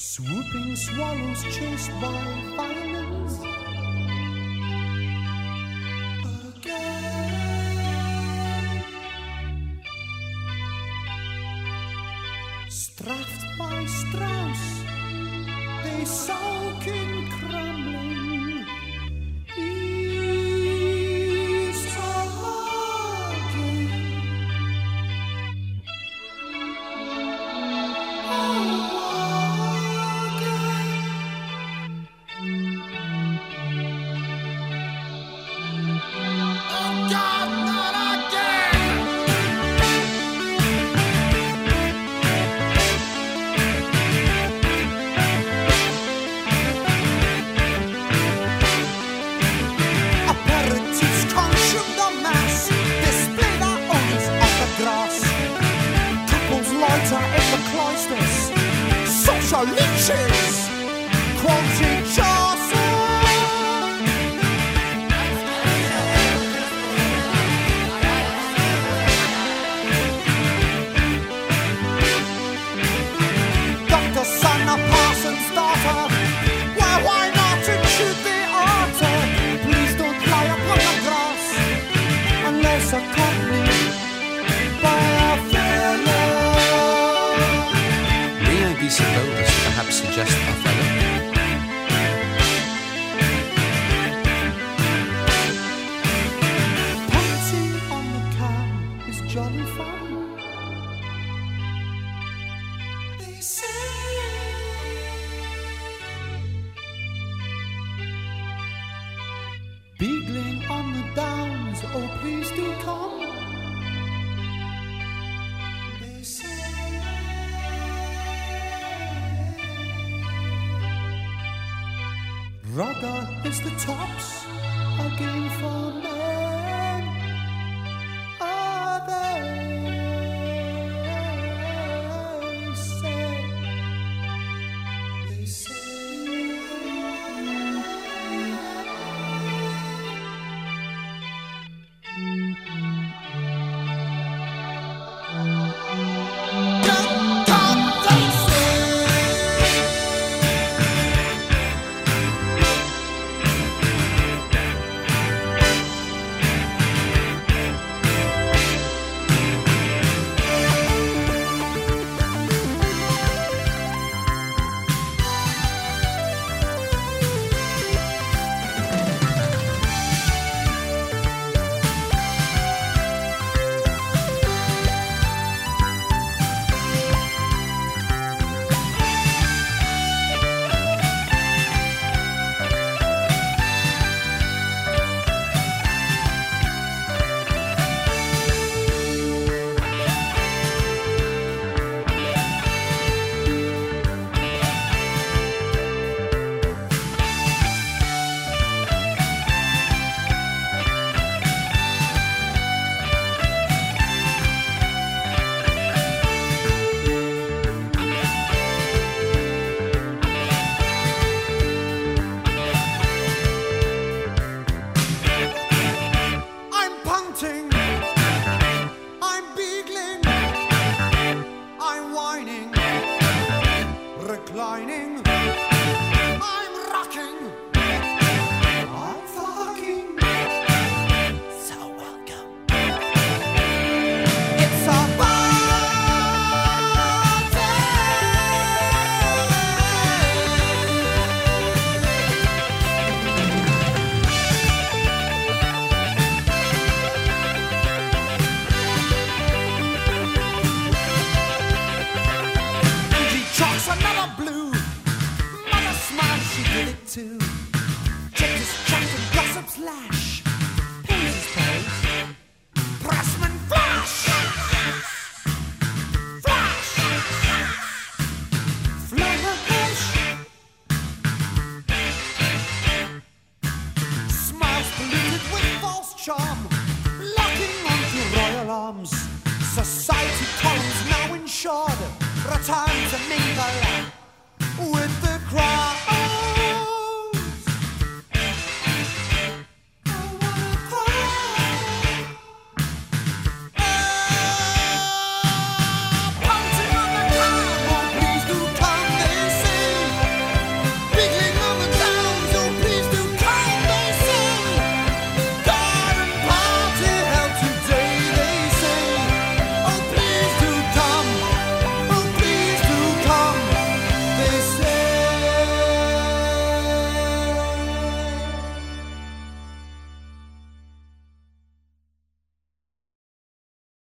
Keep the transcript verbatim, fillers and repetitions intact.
Swooping swallows chased by violence. Again. Straffed by Strauss, they sulk in crumbling. East again. Social leeches, quoting Chaucer. Doctor son of Parson's daughter, why, why not intrude the altar? Please don't lie upon the grass unless accompanied by a fellow. Leo Biciclo perhaps suggest Othello. Punting on the can is jolly fun. They say beagling on the downs, oh please do come. They say rudder is the tops, a game for men. Are they say, they say. Reclining, I'm rocking, I'm fucking, so welcome. It's a another blue. Mother smiles, she did it too. Judges chat and gossips lash. Paisley's pose. Pressman flash. Flash. Flash. Smiles polluted with false charm. Locking onto royal arms. Society columns now insured. Return to mingle with the